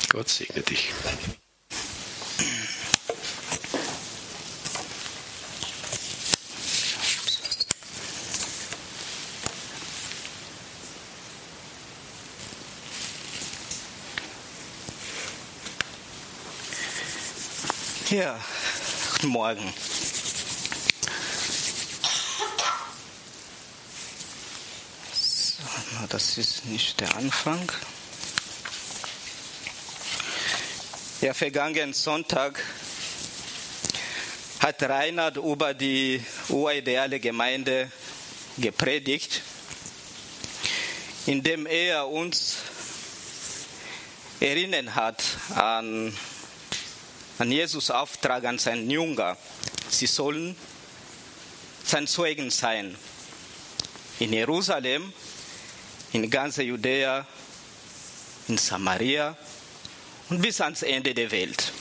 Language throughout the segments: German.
Gott segne dich. Ja, guten Morgen. So, das ist nicht der Anfang. Ja, vergangenen Sonntag hat Reinhard über die urideale Gemeinde gepredigt, indem er uns erinnert hat an Jesus' Auftrag an seinen Jünger. Sie sollen sein Zeugen sein. In Jerusalem, in ganz Judäa, in Samaria und bis ans Ende der Welt.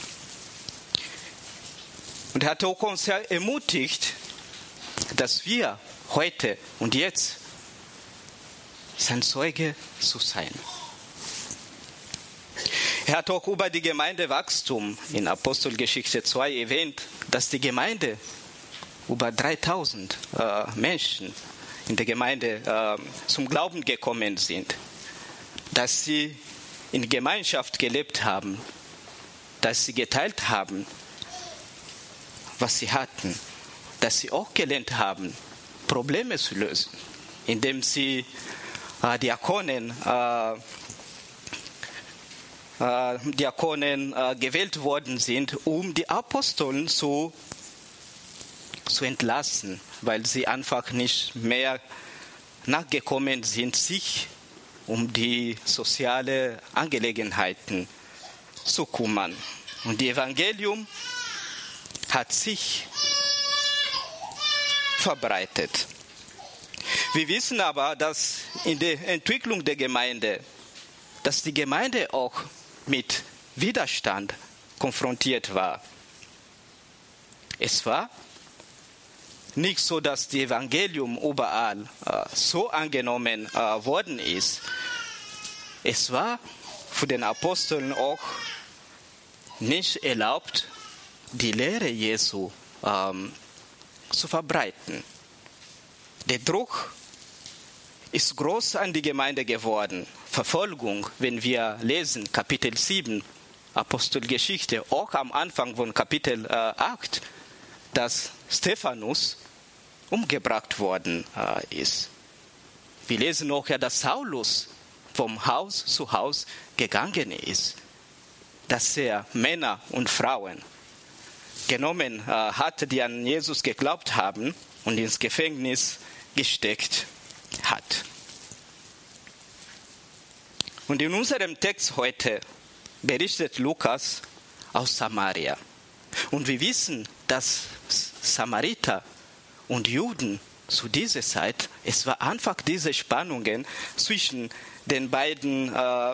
Und er hat auch uns ermutigt, dass wir heute und jetzt sein Zeuge zu sein. Er hat auch über die Gemeindewachstum in Apostelgeschichte 2 erwähnt, dass die Gemeinde über 3000 Menschen in der Gemeinde zum Glauben gekommen sind, dass sie in Gemeinschaft gelebt haben, dass sie geteilt haben, was sie hatten, dass sie auch gelernt haben, Probleme zu lösen, indem sie Diakonen gewählt worden sind, um die Aposteln zu entlassen, weil sie einfach nicht mehr nachgekommen sind, sich um die sozialen Angelegenheiten zu kümmern. Und das Evangelium hat sich verbreitet. Wir wissen aber, dass in der Entwicklung der Gemeinde, dass die Gemeinde auch mit Widerstand konfrontiert war. Es war nicht so, dass das Evangelium überall so angenommen worden ist. Es war für den Aposteln auch nicht erlaubt, die Lehre Jesu zu verbreiten. Der Druck ist groß an die Gemeinde geworden. Verfolgung, wenn wir lesen, Kapitel 7, Apostelgeschichte, auch am Anfang von Kapitel 8, dass Stephanus umgebracht worden ist. Wir lesen auch, dass Saulus vom Haus zu Haus gegangen ist, dass er Männer und Frauen genommen hat, die an Jesus geglaubt haben und ins Gefängnis gesteckt hat. Und in unserem Text heute berichtet Lukas aus Samaria. Und wir wissen, dass Samariter und Juden zu dieser Zeit, es war einfach diese Spannungen zwischen den beiden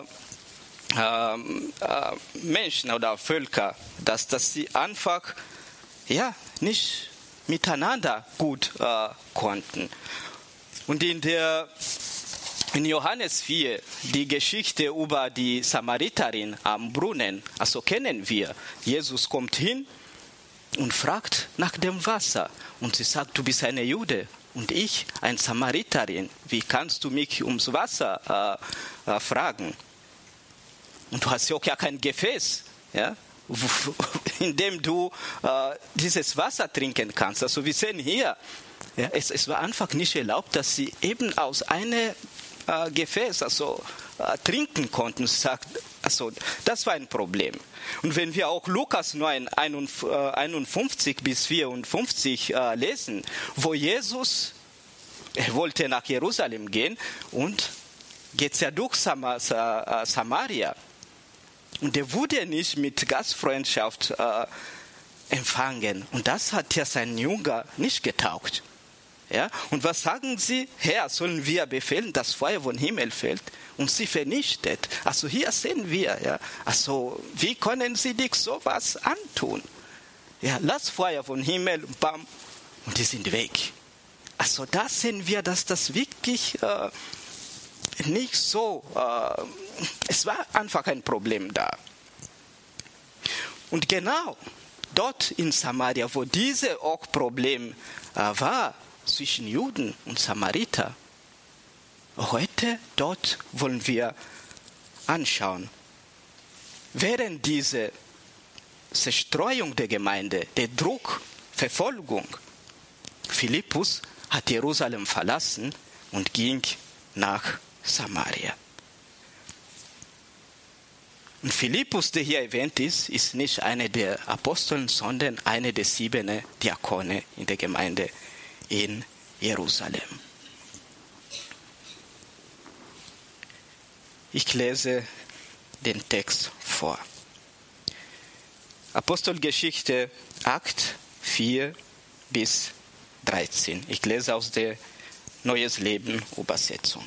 Menschen oder Völkern, dass sie einfach nicht miteinander gut konnten. Und in Johannes 4, die Geschichte über die Samariterin am Brunnen, also kennen wir. Jesus kommt hin und fragt nach dem Wasser. Und sie sagt, du bist eine Jude und ich eine Samariterin. Wie kannst du mich ums Wasser fragen? Und du hast ja auch kein Gefäß, in dem du dieses Wasser trinken kannst. Also wir sehen hier, es war einfach nicht erlaubt, dass sie eben aus einem Gefäß trinken konnten. Also das war ein Problem. Und wenn wir auch Lukas 9, 51 bis 54 lesen, wo Jesus, er wollte nach Jerusalem gehen und geht ja durch Samaria. Und er wurde nicht mit Gastfreundschaft empfangen. Und das hat ja sein Jünger nicht getaugt. Ja? Und was sagen sie? Herr, sollen wir befehlen, dass Feuer vom Himmel fällt und sie vernichtet? Also hier sehen wir, also wie können sie dich sowas antun? Ja, lass Feuer vom Himmel, bam, und die sind weg. Also da sehen wir, dass das wirklich nicht so, es war einfach ein Problem da. Und genau dort in Samaria, wo dieses auch Problem war zwischen Juden und Samariter, heute dort wollen wir anschauen. Während diese Zerstreuung der Gemeinde, der Druck, Verfolgung, Philippus hat Jerusalem verlassen und ging nach Samaria. Und Philippus, der hier erwähnt ist, ist nicht einer der Aposteln, sondern einer der 7 Diakone in der Gemeinde in Jerusalem. Ich lese den Text vor. Apostelgeschichte 8, 4 bis 13. Ich lese aus der Neues Leben Übersetzung.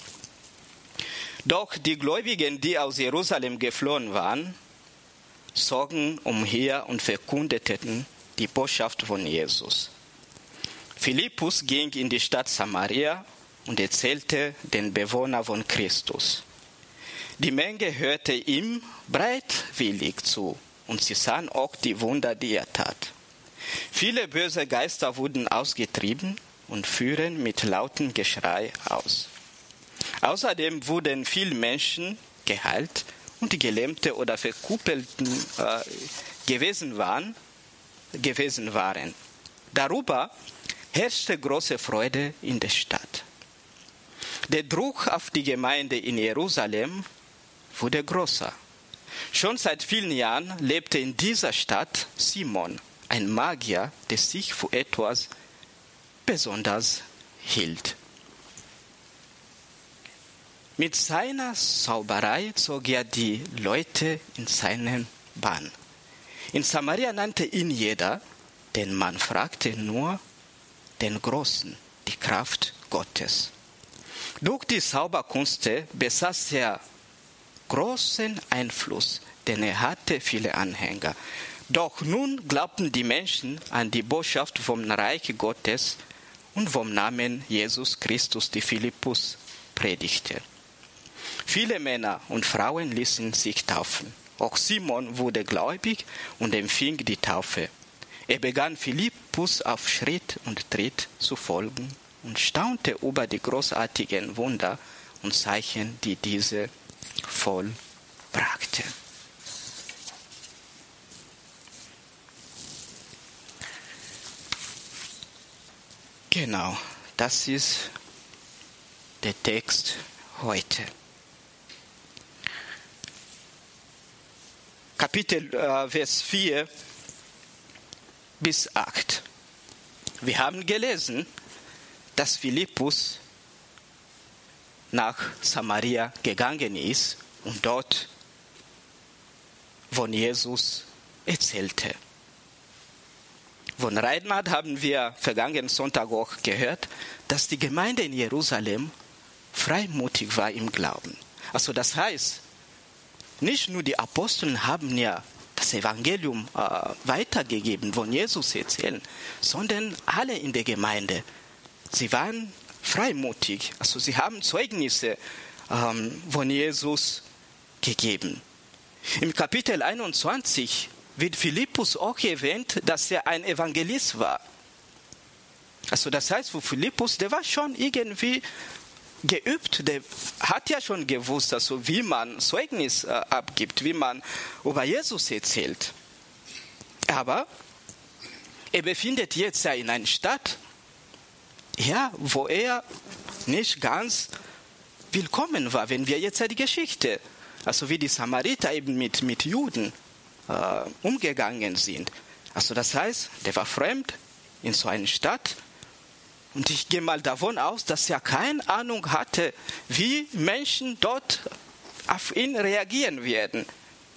Doch die Gläubigen, die aus Jerusalem geflohen waren, zogen umher und verkündeten die Botschaft von Jesus. Philippus ging in die Stadt Samaria und erzählte den Bewohnern von Christus. Die Menge hörte ihm bereitwillig zu und sie sahen auch die Wunder, die er tat. Viele böse Geister wurden ausgetrieben und führen mit lautem Geschrei aus. Außerdem wurden viele Menschen geheilt und die Gelähmte oder Verkrüppelten gewesen waren. Darüber herrschte große Freude in der Stadt. Der Druck auf die Gemeinde in Jerusalem wurde größer. Schon seit vielen Jahren lebte in dieser Stadt Simon, ein Magier, der sich für etwas besonders hielt. Mit seiner Zauberei zog er die Leute in seinen Bann. In Samaria nannte ihn jeder, denn man fragte nur den Großen, die Kraft Gottes. Durch die Zauberkünste besaß er großen Einfluss, denn er hatte viele Anhänger. Doch nun glaubten die Menschen an die Botschaft vom Reich Gottes und vom Namen Jesus Christus, die Philippus predigte. Viele Männer und Frauen ließen sich taufen. Auch Simon wurde gläubig und empfing die Taufe. Er begann Philippus auf Schritt und Tritt zu folgen und staunte über die großartigen Wunder und Zeichen, die diese vollbrachte. Genau, das ist der Text heute. Kapitel Vers 4 bis 8. Wir haben gelesen, dass Philippus nach Samaria gegangen ist und dort von Jesus erzählte. Von Reinhard haben wir vergangenen Sonntag auch gehört, dass die Gemeinde in Jerusalem freimütig war im Glauben. Also das heißt, nicht nur die Apostel haben ja das Evangelium weitergegeben, von Jesus erzählen, sondern alle in der Gemeinde. Sie waren freimütig, also sie haben Zeugnisse von Jesus gegeben. Im Kapitel 21 wird Philippus auch erwähnt, dass er ein Evangelist war. Also das heißt, für Philippus, der war schon irgendwie geübt, der hat ja schon gewusst, also wie man Zeugnis abgibt, wie man über Jesus erzählt. Aber er befindet jetzt ja in einer Stadt, ja, wo er nicht ganz willkommen war, wenn wir jetzt die Geschichte, also wie die Samariter eben mit Juden umgegangen sind. Also das heißt, der war fremd in so einer Stadt und ich gehe mal davon aus, dass er keine Ahnung hatte, wie Menschen dort auf ihn reagieren werden.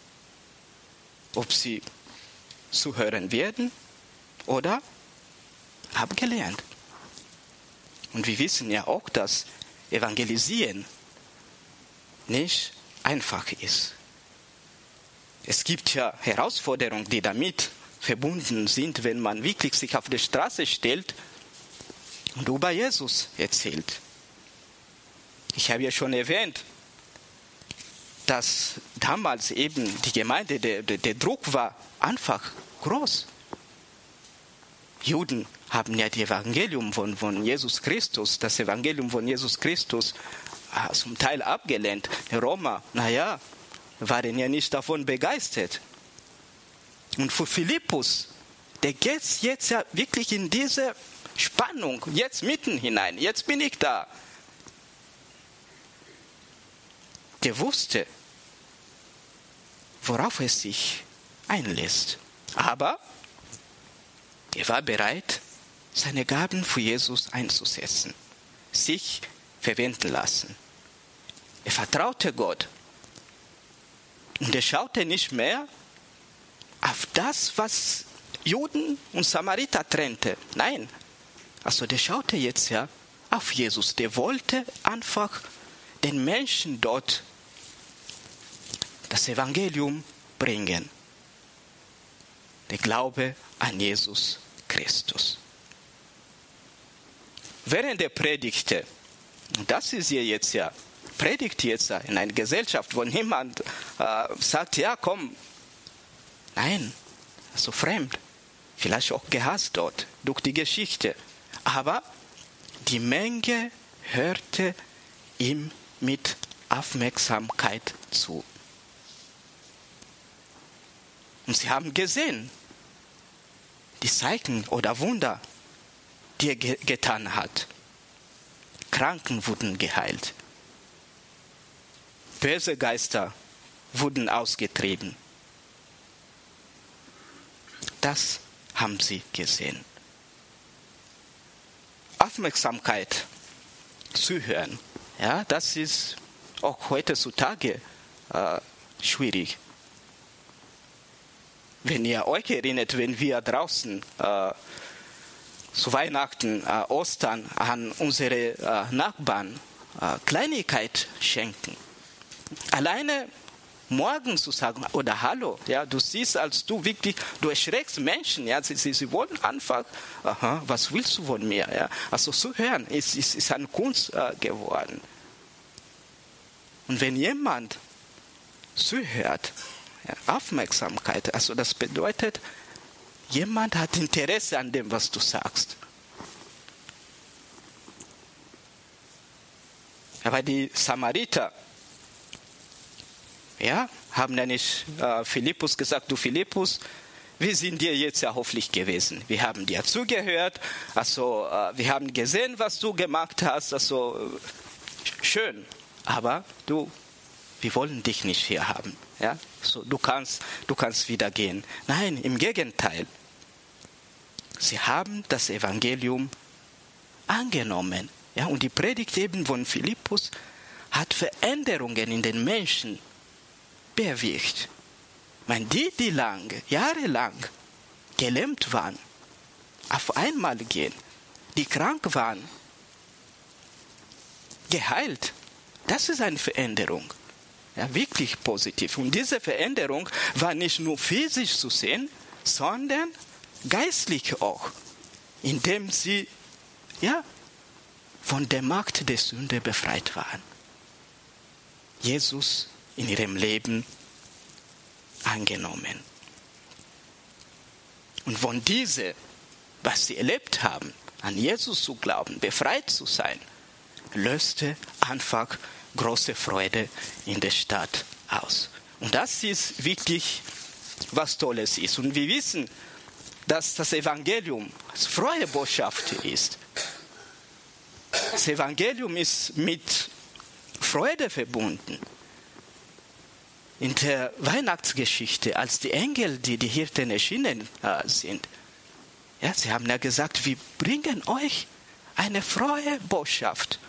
Ob sie zuhören werden oder abgelehnt. Und wir wissen ja auch, dass Evangelisieren nicht einfach ist. Es gibt ja Herausforderungen, die damit verbunden sind, wenn man wirklich sich auf die Straße stellt und über Jesus erzählt. Ich habe ja schon erwähnt, dass damals eben die Gemeinde, der Druck war einfach groß. Juden haben ja das Evangelium von Jesus Christus, zum Teil abgelehnt. Die Römer, waren ja nicht davon begeistert. Und für Philippus, der geht jetzt ja wirklich in diese Spannung, jetzt mitten hinein, jetzt bin ich da. Der wusste, worauf er sich einlässt. Aber er war bereit, seine Gaben für Jesus einzusetzen, sich verwenden lassen. Er vertraute Gott. Und er schaute nicht mehr auf das, was Juden und Samariter trennte. Nein, der schaute jetzt ja auf Jesus. Der wollte einfach den Menschen dort das Evangelium bringen. Der Glaube an Jesus Christus. Während er predigte, und das ist hier jetzt ja, predigt jetzt in einer Gesellschaft, wo niemand sagt, ja komm, nein, fremd, vielleicht auch gehasst dort durch die Geschichte, aber die Menge hörte ihm mit Aufmerksamkeit zu. Und sie haben gesehen, die Zeichen oder Wunder, die er getan hat. Kranken wurden geheilt. Böse Geister wurden ausgetrieben. Das haben sie gesehen. Aufmerksamkeit, zuhören, das ist auch heutzutage schwierig. Wenn ihr euch erinnert, wenn wir draußen zu Weihnachten, Ostern an unsere Nachbarn Kleinigkeit schenken. Alleine morgen zu sagen, oder Hallo, du siehst, als du wirklich, du erschreckst Menschen, sie wollen einfach, was willst du von mir? Zu hören, ist eine Kunst geworden. Und wenn jemand zuhört, Aufmerksamkeit, das bedeutet, jemand hat Interesse an dem, was du sagst. Aber die Samariter, haben ja nicht Philippus gesagt, du Philippus, wir sind dir jetzt ja hoffentlich gewesen. Wir haben dir zugehört, wir haben gesehen, was du gemacht hast, schön. Aber wir wollen dich nicht hier haben. Du kannst wieder gehen. Nein, im Gegenteil. Sie haben das Evangelium angenommen. Und die Predigt eben von Philippus hat Veränderungen in den Menschen bewirkt. Die jahrelang gelähmt waren, auf einmal gehen, die krank waren, geheilt. Das ist eine Veränderung. Wirklich positiv. Und diese Veränderung war nicht nur physisch zu sehen, sondern geistlich auch, indem sie von der Macht der Sünde befreit waren. Jesus in ihrem Leben angenommen. Und von diese, was sie erlebt haben, an Jesus zu glauben, befreit zu sein, löste einfach große Freude in der Stadt aus. Und das ist wirklich was Tolles ist. Und wir wissen, dass das Evangelium frohe Botschaft ist. Das Evangelium ist mit Freude verbunden. In der Weihnachtsgeschichte, als die Engel, die Hirten erschienen sind, sie haben ja gesagt, wir bringen euch eine frohe Botschaft,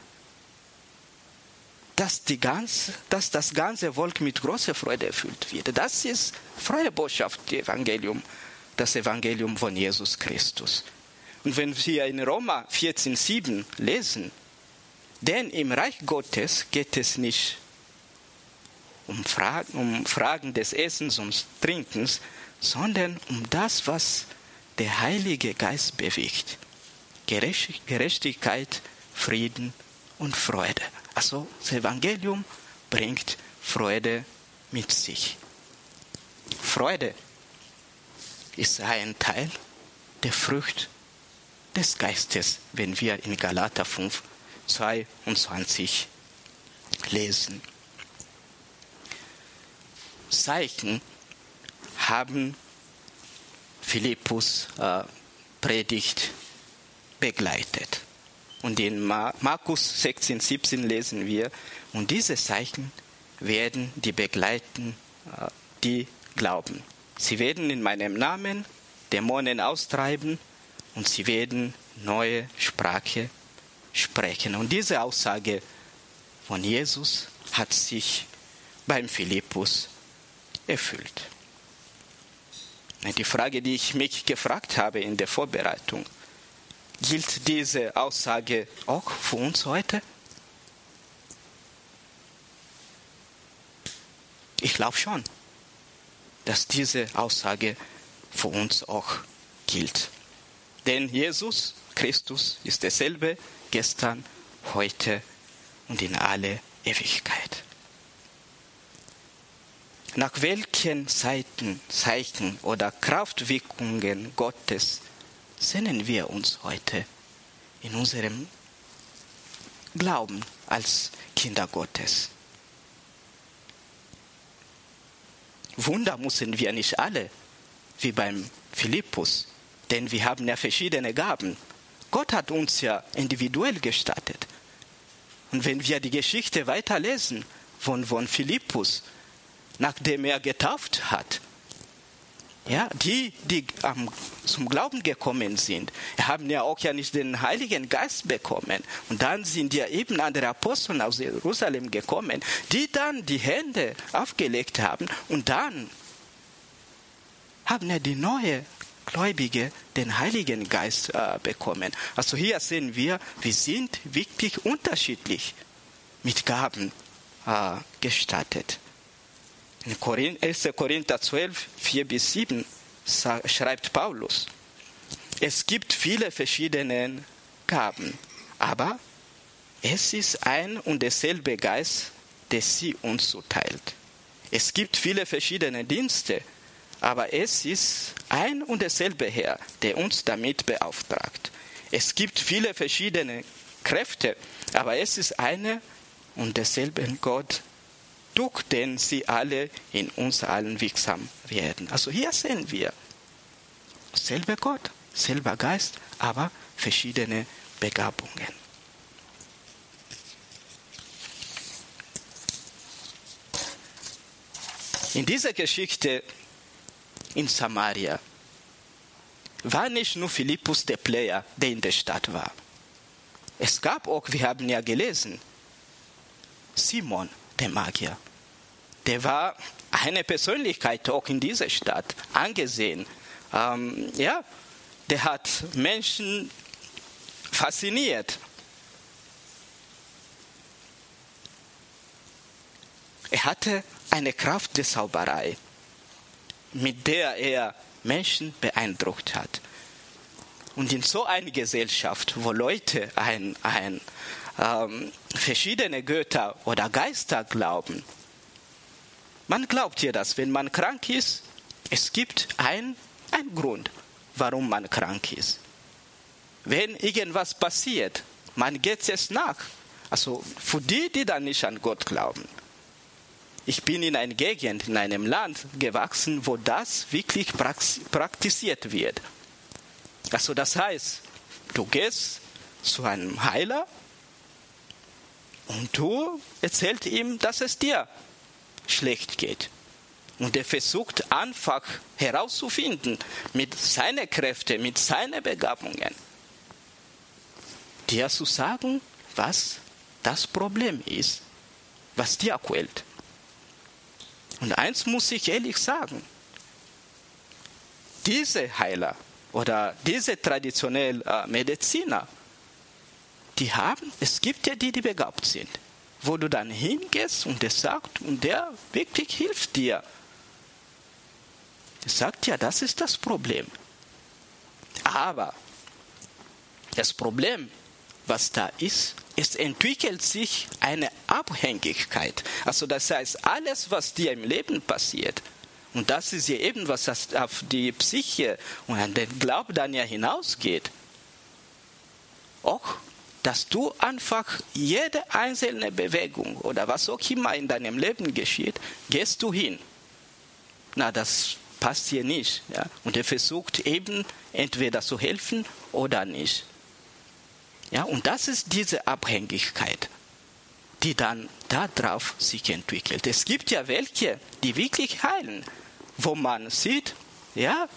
dass das ganze Volk mit großer Freude erfüllt wird. Das ist frohe Botschaft, das Evangelium von Jesus Christus. Und wenn wir in Römer 14,7 lesen, denn im Reich Gottes geht es nicht um Fragen des Essens und Trinkens, sondern um das, was der Heilige Geist bewegt. Gerechtigkeit, Frieden und Freude. Das Evangelium bringt Freude mit sich. Freude ist ein Teil der Frucht des Geistes, wenn wir in Galater 5, 22 lesen. Zeichen haben Philippus Predigt begleitet. Und in Markus 16, 17 lesen wir, und diese Zeichen werden die begleiten, die glauben. Sie werden in meinem Namen Dämonen austreiben und sie werden neue Sprache sprechen. Und diese Aussage von Jesus hat sich beim Philippus erfüllt. Die Frage, die ich mich gefragt habe in der Vorbereitung, gilt diese Aussage auch für uns heute? Ich glaube schon, dass diese Aussage für uns auch gilt. Denn Jesus Christus ist derselbe gestern, heute und in alle Ewigkeit. Nach welchen Zeichen oder Kraftwirkungen Gottes sehnen wir uns heute in unserem Glauben als Kinder Gottes? Wunder müssen wir nicht alle, wie beim Philippus, denn wir haben ja verschiedene Gaben. Gott hat uns ja individuell gestattet. Und wenn wir die Geschichte weiterlesen von Philippus, nachdem er getauft hat, ja, die zum Glauben gekommen sind, haben ja auch ja nicht den Heiligen Geist bekommen. Und dann sind ja eben andere Apostel aus Jerusalem gekommen, die dann die Hände aufgelegt haben. Und dann haben ja die neue Gläubige den Heiligen Geist bekommen. Also hier sehen wir sind wirklich unterschiedlich mit Gaben gestattet. In 1. Korinther 12, 4-7 schreibt Paulus, es gibt viele verschiedene Gaben, aber es ist ein und derselbe Geist, der sie uns zuteilt. Es gibt viele verschiedene Dienste, aber es ist ein und derselbe Herr, der uns damit beauftragt. Es gibt viele verschiedene Kräfte, aber es ist eine und derselbe Gott, durch den sie alle in uns allen wirksam werden. Also hier sehen wir, selber Gott, selber Geist, aber verschiedene Begabungen. In dieser Geschichte in Samaria war nicht nur Philippus der Player, der in der Stadt war. Es gab auch, wir haben ja gelesen, Simon, der Magier. Der war eine Persönlichkeit auch in dieser Stadt angesehen. Der hat Menschen fasziniert. Er hatte eine Kraft der Zauberei, mit der er Menschen beeindruckt hat. Und in so einer Gesellschaft, wo Leute verschiedene Götter oder Geister glauben, man glaubt ja, dass wenn man krank ist, es gibt einen Grund, warum man krank ist. Wenn irgendwas passiert, man geht es nach. Also für die dann nicht an Gott glauben. Ich bin in einer Gegend, in einem Land gewachsen, wo das wirklich praktiziert wird. Also das heißt, du gehst zu einem Heiler und du erzählst ihm, dass es dir schlecht geht. Und er versucht einfach herauszufinden, mit seinen Kräften, mit seinen Begabungen, dir zu sagen, was das Problem ist, was dir quält. Und eins muss ich ehrlich sagen, diese Heiler oder diese traditionellen Mediziner, es gibt ja die begabt sind, wo du dann hingehst und der sagt, und der wirklich hilft dir. Er sagt ja, das ist das Problem. Aber das Problem, was da ist. Es entwickelt sich eine Abhängigkeit. Also das heißt, alles, was dir im Leben passiert, und das ist ja eben, was das auf die Psyche und an den Glauben dann ja hinausgeht, auch, dass du einfach jede einzelne Bewegung oder was auch immer in deinem Leben geschieht, gehst du hin. Na, das passt hier nicht. Ja? Und er versucht eben entweder zu helfen oder nicht. Ja, und das ist diese Abhängigkeit, die dann darauf sich entwickelt. Es gibt ja welche, die wirklich heilen, wo man sieht, ja,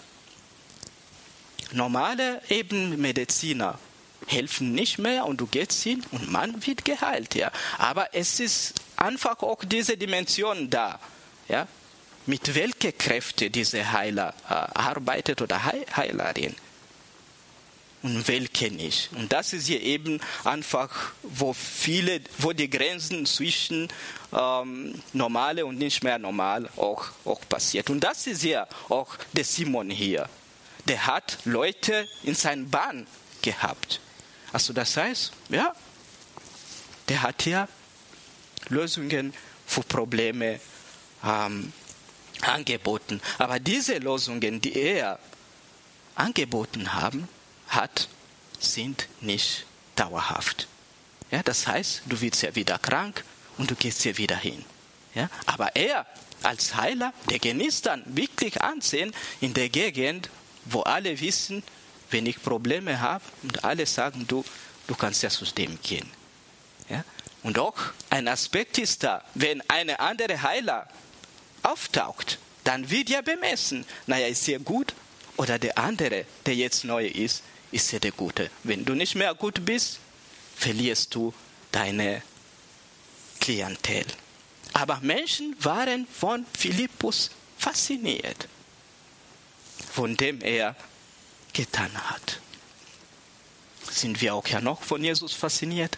normale eben Mediziner helfen nicht mehr und du gehst hin und man wird geheilt. Ja. Aber es ist einfach auch diese Dimension da, ja, mit welchen Kräften diese Heiler arbeitet oder Heilerin. Und welche nicht. Und das ist hier eben einfach, wo die Grenzen zwischen normale und nicht mehr normal auch passiert. Und das ist ja auch der Simon hier. Der hat Leute in seinen Bahn gehabt. Also das heißt, ja, der hat ja Lösungen für Probleme angeboten. Aber diese Lösungen, die er angeboten hat, sind nicht dauerhaft. Ja, das heißt, du wirst ja wieder krank und du gehst ja wieder hin. Ja, aber er als Heiler, der genießt dann wirklich Ansehen in der Gegend, wo alle wissen, wenn ich Probleme habe und alle sagen, du kannst ja zu dem gehen. Ja? Und auch ein Aspekt ist da, wenn eine andere Heiler auftaucht, dann wird ja bemessen, naja, ist er gut oder der andere, der jetzt neu ist ja der Gute. Wenn du nicht mehr gut bist, verlierst du deine Klientel. Aber Menschen waren von Philippus fasziniert, von dem er getan hat. Sind wir auch ja noch von Jesus fasziniert?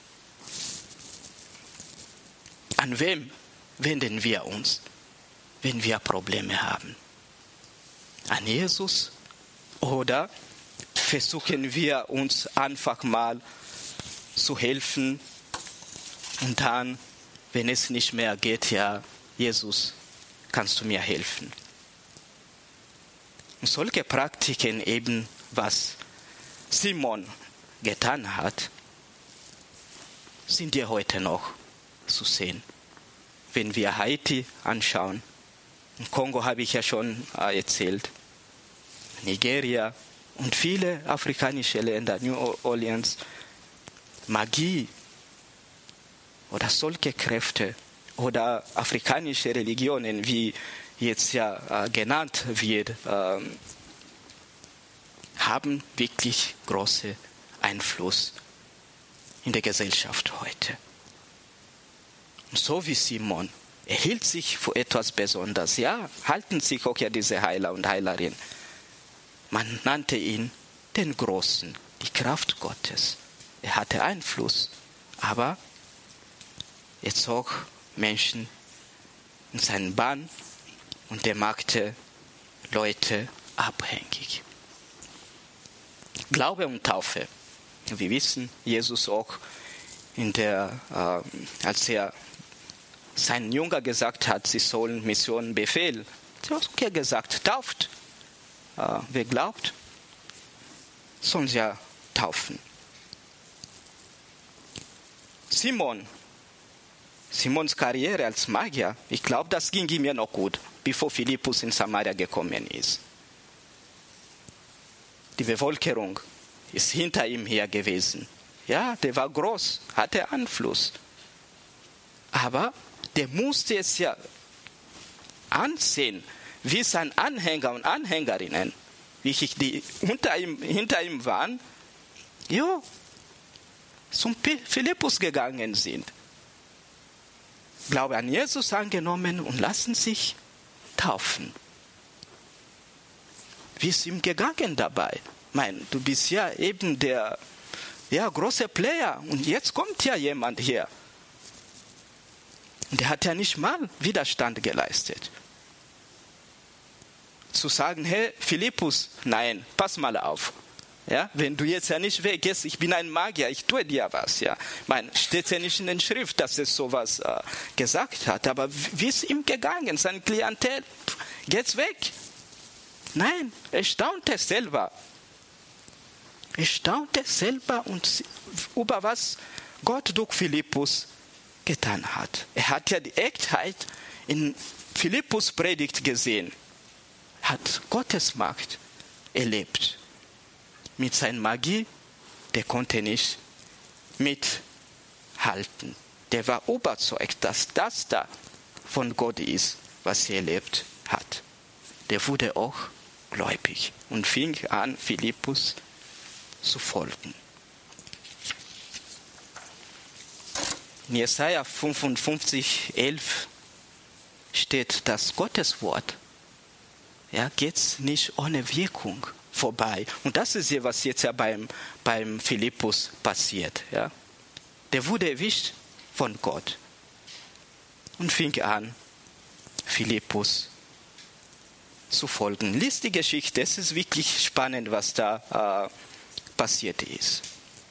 An wem wenden wir uns, wenn wir Probleme haben? An Jesus? Oder versuchen wir uns einfach mal zu helfen und dann, wenn es nicht mehr geht, ja, Jesus, kannst du mir helfen? Und solche Praktiken eben, was Simon getan hat, sind ja heute noch zu sehen. Wenn wir Haiti anschauen, in Kongo habe ich ja schon erzählt, Nigeria und viele afrikanische Länder, New Orleans, Magie oder solche Kräfte oder afrikanische Religionen, wie jetzt ja genannt wird, haben wirklich großen Einfluss in der Gesellschaft heute. Und so wie Simon, er hielt sich für etwas Besonderes. Ja, halten sich auch ja diese Heiler und Heilerinnen. Man nannte ihn den Großen, die Kraft Gottes. Er hatte Einfluss, aber er zog Menschen in seinen Bann und er machte Leute abhängig. Glaube und Taufe. Wir wissen, Jesus auch als er seinen Jüngern gesagt hat, sie sollen Missionen befehlen, er hat auch gesagt, tauft. Wer glaubt, soll ja taufen. Simons Karriere als Magier, ich glaube, das ging ihm ja noch gut, bevor Philippus in Samaria gekommen ist. Die Bevölkerung ist hinter ihm her gewesen. Ja, der war groß, hatte Einfluss. Aber der musste es ja ansehen, wie seine Anhänger und Anhängerinnen, die hinter ihm waren, ja, zum Philippus gegangen sind. Glaube an Jesus angenommen und lassen sich taufen. Wie ist ihm gegangen dabei? Du bist ja eben der große Player und jetzt kommt ja jemand her. Und der hat ja nicht mal Widerstand geleistet. Zu sagen, hey Philippus, nein, pass mal auf. Ja, wenn du jetzt ja nicht weggehst, ich bin ein Magier, ich tue dir was. Ja, steht ja nicht in der Schrift, dass es sowas gesagt hat. Aber wie ist ihm gegangen? Sein Klientel, geht's weg? Nein, er staunte selber. Er staunte selber und über was Gott durch Philippus getan hat. Er hat ja die Echtheit in Philippus Predigt gesehen, hat Gottes Macht erlebt. Mit seiner Magie, der konnte nicht mithalten. Der war überzeugt, dass das da von Gott ist, was er erlebt hat. Der wurde auch gläubig und fing an, Philippus zu folgen. In Jesaja 55,11 steht, dass Gottes Wort geht nicht ohne Wirkung vorbei. Und das ist ja, was jetzt ja beim Philippus passiert. Ja. Der wurde erwischt von Gott und fing an, Philippus zu folgen. Lies die Geschichte, es ist wirklich spannend, was da passiert ist.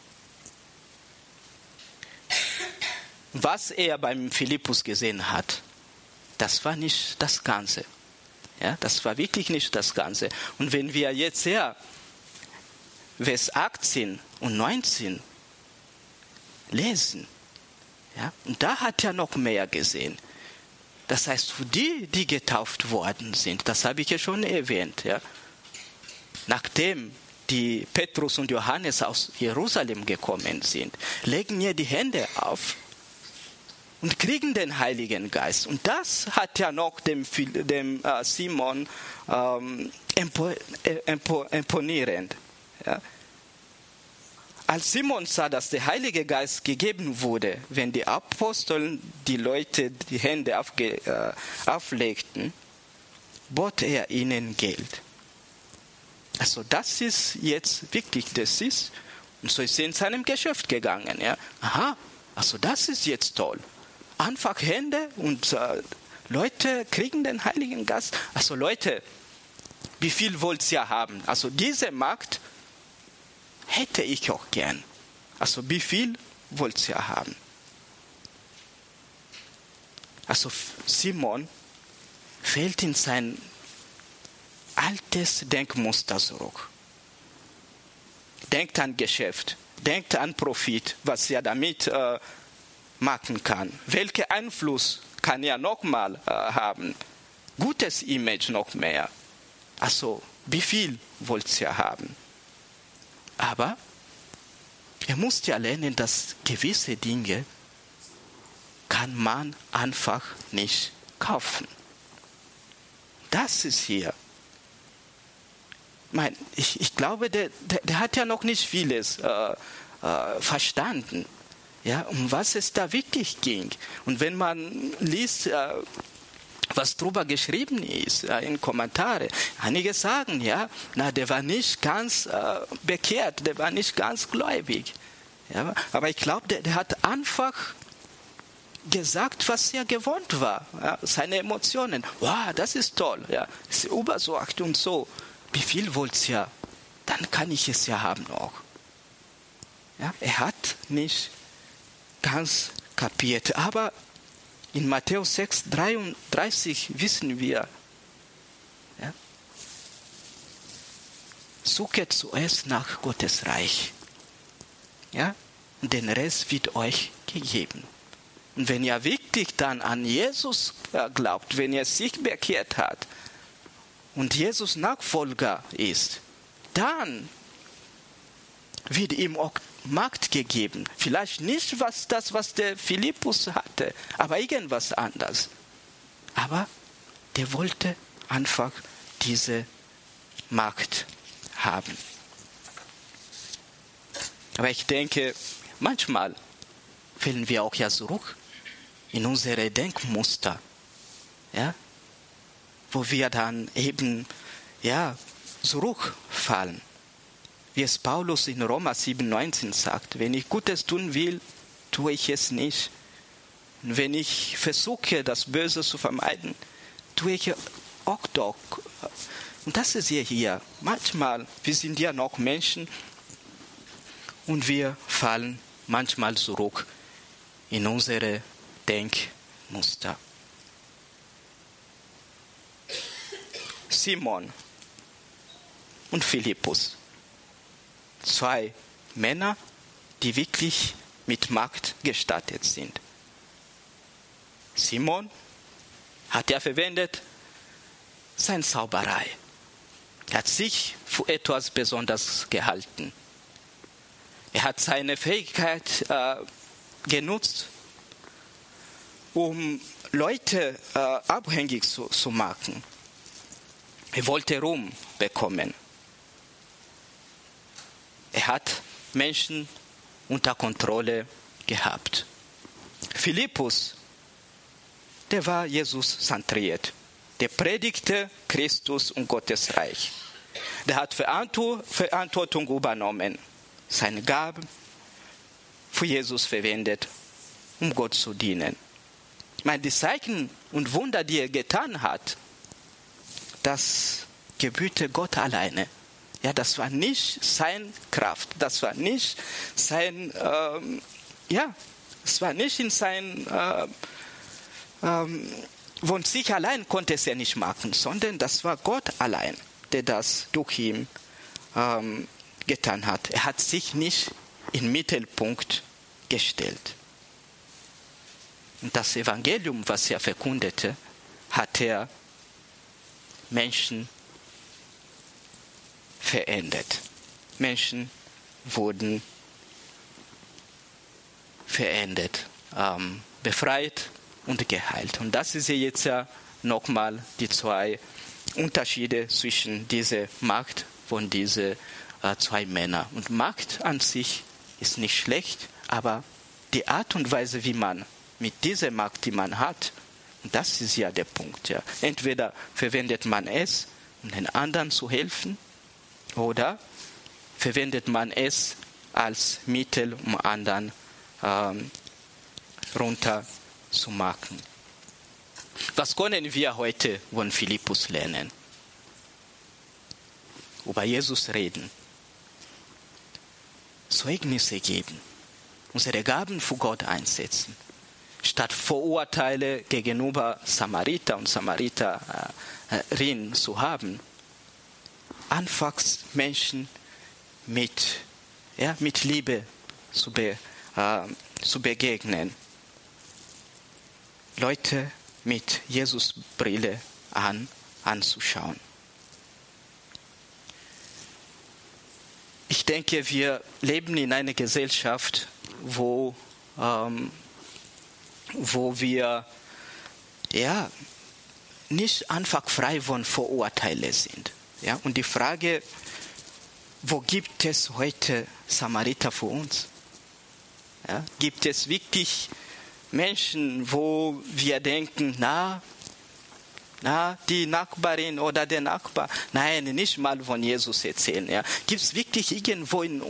Was er beim Philippus gesehen hat, das war nicht das Ganze. Ja, das war wirklich nicht das Ganze. Und wenn wir jetzt Vers 18 und 19 lesen, ja, und da hat er noch mehr gesehen. Das heißt, für die getauft worden sind, das habe ich ja schon erwähnt, ja, nachdem die Petrus und Johannes aus Jerusalem gekommen sind, legen ihr die Hände auf und kriegen den Heiligen Geist. Und das hat ja noch dem Simon imponierend. Ja. Als Simon sah, dass der Heilige Geist gegeben wurde, wenn die Apostel die Leute die Hände auflegten, bot er ihnen Geld. Also das ist jetzt wirklich, das ist, und so ist er in seinem Geschäft gegangen. Ja. Aha, also das ist jetzt toll. Einfach Hände und Leute kriegen den Heiligen Geist. Also Leute, wie viel wollt ihr haben? Also diese Macht hätte ich auch gern. Also wie viel wollt ihr haben? Also Simon fällt in sein altes Denkmuster zurück. Denkt an Geschäft, denkt an Profit, was er damit machen kann. Welchen Einfluss kann er nochmal haben? Gutes Image noch mehr. Also, wie viel wollt ihr haben? Aber er muss ja lernen, dass gewisse Dinge kann man einfach nicht kaufen. Das ist hier. Ich glaube, der hat ja noch nicht vieles verstanden. Ja, um was es da wirklich ging. Und wenn man liest, was drüber geschrieben ist, in Kommentare, einige sagen, der war nicht ganz bekehrt, der war nicht ganz gläubig. Ja, aber ich glaube, der hat einfach gesagt, was er gewohnt war. Ja, seine Emotionen. Wow, das ist toll. Ja, ist übersorgt und so. Wie viel wollt ihr? Dann kann ich es ja haben auch. Ja, er hat nicht ganz kapiert. Aber in Matthäus 6,33 wissen wir, suchet zuerst nach Gottes Reich. Ja? Und den Rest wird euch gegeben. Und wenn ihr wirklich dann an Jesus glaubt, wenn ihr sich bekehrt habt und Jesus Nachfolger ist, dann wird ihm auch Macht gegeben. Vielleicht nicht was der Philippus hatte, aber irgendwas anderes. Aber der wollte einfach diese Macht haben. Aber ich denke, manchmal fällen wir auch zurück in unsere Denkmuster, wo wir dann eben zurückfallen. Wie es Paulus in Römer 7,19 sagt, wenn ich Gutes tun will, tue ich es nicht. Und wenn ich versuche, das Böse zu vermeiden, tue ich auch doch Und das ist hier. Manchmal, wir sind ja noch Menschen und wir fallen manchmal zurück in unsere Denkmuster. Simon und Philippus, 2 Männer, die wirklich mit Macht gestattet sind. Simon hat verwendet seine Zauberei. Er hat sich für etwas Besonderes gehalten. Er hat seine Fähigkeit genutzt, um Leute abhängig zu machen. Er wollte Ruhm bekommen. Er hat Menschen unter Kontrolle gehabt. Philippus, der war Jesus zentriert. Der predigte Christus und Gottes Reich. Der hat Verantwortung übernommen, seine Gaben für Jesus verwendet, um Gott zu dienen. Ich meine, die Zeichen und Wunder, die er getan hat, das gebührte Gott alleine. Ja, das war nicht seine Kraft, das war nicht sein, es war nicht in sein, von sich allein konnte es ja nicht machen, sondern das war Gott allein, der das durch ihn getan hat. Er hat sich nicht im Mittelpunkt gestellt. Und das Evangelium, was er verkündete, hat er Menschen verändert. Menschen wurden verändert, befreit und geheilt. Und das ist jetzt ja nochmal die 2 Unterschiede zwischen dieser Macht von diesen 2 Männern. Und Macht an sich ist nicht schlecht, aber die Art und Weise, wie man mit dieser Macht, die man hat, und das ist ja der Punkt. Ja. Entweder verwendet man es, um den anderen zu helfen, oder verwendet man es als Mittel, um anderen runterzumachen. Was können wir heute von Philippus lernen? Über Jesus reden, Zeugnisse geben, unsere Gaben für Gott einsetzen, statt Vorurteile gegenüber Samariter und Samariterin zu haben, einfach Menschen mit Liebe zu begegnen. Leute mit Jesus-Brille anzuschauen. Ich denke, wir leben in einer Gesellschaft, wo wir nicht einfach frei von Vorurteilen sind. Ja? Und die Frage, wo gibt es heute Samariter für uns? Ja? Gibt es wirklich Menschen, wo wir denken, die Nachbarin oder der Nachbar, nein, nicht mal von Jesus erzählen. Ja? Gibt es wirklich irgendwo in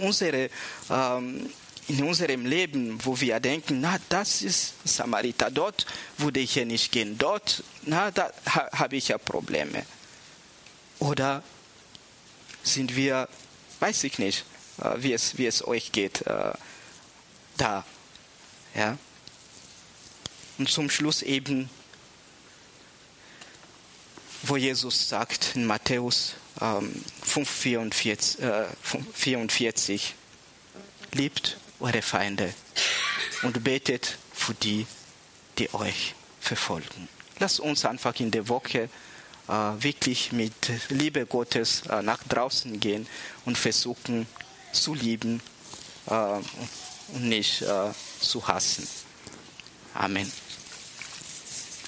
unserem Leben, wo wir denken, das ist Samariter, dort würde ich ja nicht gehen, dort, da habe ich ja Probleme. Oder sind wir, weiß ich nicht, wie es euch geht, da. Ja? Und zum Schluss eben, wo Jesus sagt in Matthäus 5,44, liebt eure Feinde und betet für die, die euch verfolgen. Lasst uns einfach in der Woche wirklich mit Liebe Gottes nach draußen gehen und versuchen zu lieben und nicht zu hassen. Amen.